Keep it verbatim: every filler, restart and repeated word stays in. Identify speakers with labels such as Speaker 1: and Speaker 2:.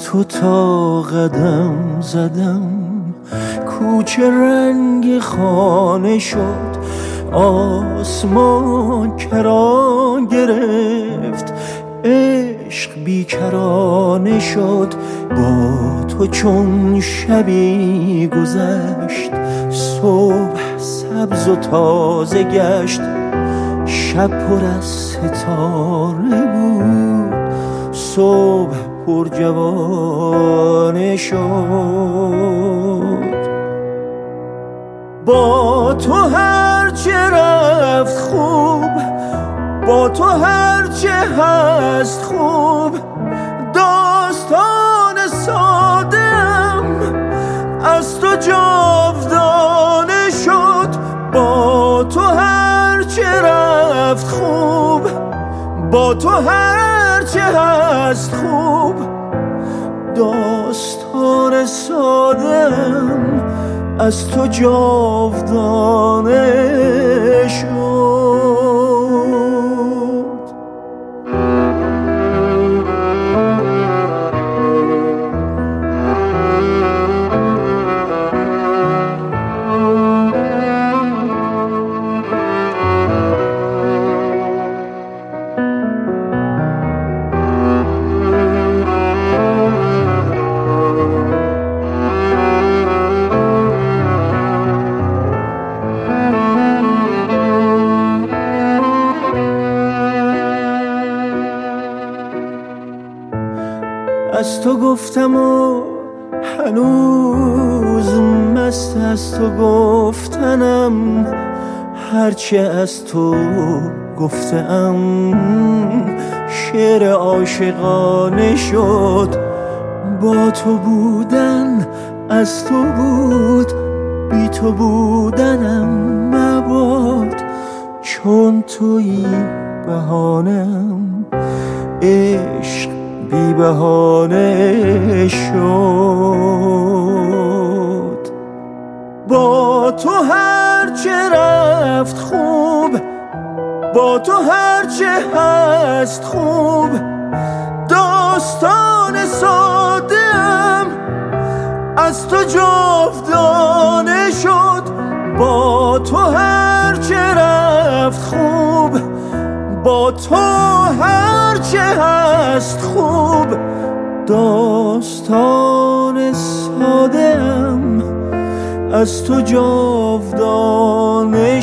Speaker 1: تو تا قدم زدم، کوچه رنگ خانه شد، آسمان کران گرفت، عشق بیکرانه شد. با تو چون شبی گذشت، صبح سبز و تازه گشت، شب پر از ستاره بود، صبح پر جوانه شد. با تو هرچه رفت خوب، با تو هرچه هست خوب، داستان ساده‌ام از تو جاودانه شد. با تو هرچه رفت خوب، با تو هرچه هست خوب، داستان ساده‌ام از تو جاودانه شد. از تو گفتم و هنوز مست از تو گفتنم، هرچه از تو گفتم شعر عاشقانه شد. با تو بودن از تو بود، بی تو بودنم مباد، چون تویی بهانم، عشق بی بهانه شد. با تو هرچه رفت خوب، با تو هرچه هست خوب، داستان ساده‌ام از تو جاودانه شد. با تو هرچه رفت خوب، با تو هرچه هست خوب، داستان ساده‌ام از تو جاودانه